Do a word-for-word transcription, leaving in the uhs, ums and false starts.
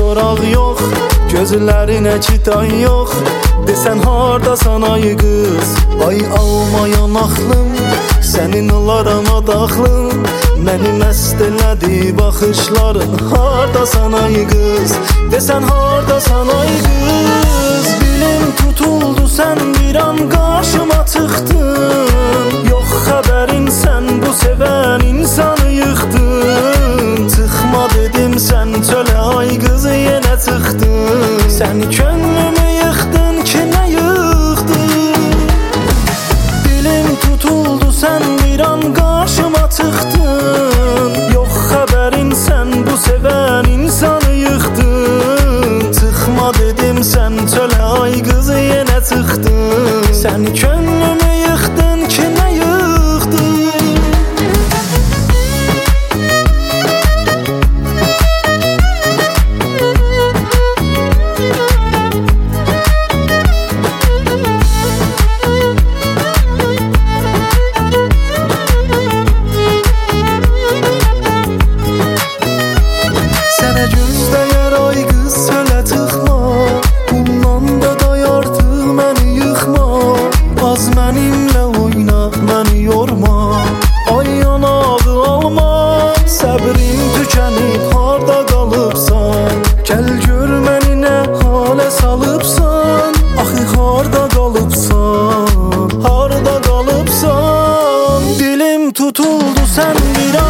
soraq yox, gözlərinə kitan yox. Desən hardasan ay qız, ay almayan axlım, sənin olarama daxlım. Məni məst elədi baxışların, hardasan ay qız, desən hardasan ay qız. Dilim tutuldu, sən bir an qarşıma çıxdın, yox xəbərin sən bu sevən insanı yıxdın. Çıxma dedim sən çölə ay qız yenə çıxdın, sən könlümü yıxdın ki nə yıxdın. Dilim tutuldu, sən bir an qarşıma çıxdın, yox xəbərin sən bu sevən insanı yıxdın. Çıxma dedim sən çölə ay qız yenə çıxdın, sən könlümü yıxdın ki nə yıxdın. Sənə göz dəyər ay qız sölə çıxma, bundan da day artıq məni yıxma. Az mənimlə oyna, məni yorma, ay yanağı alma. Səbrim tükənib, harda qalıbsan, gəl gör məni nə halə salıbsan. Axı harda qalıbsan, harda qalıbsan. Dilim tutuldu, sən bir an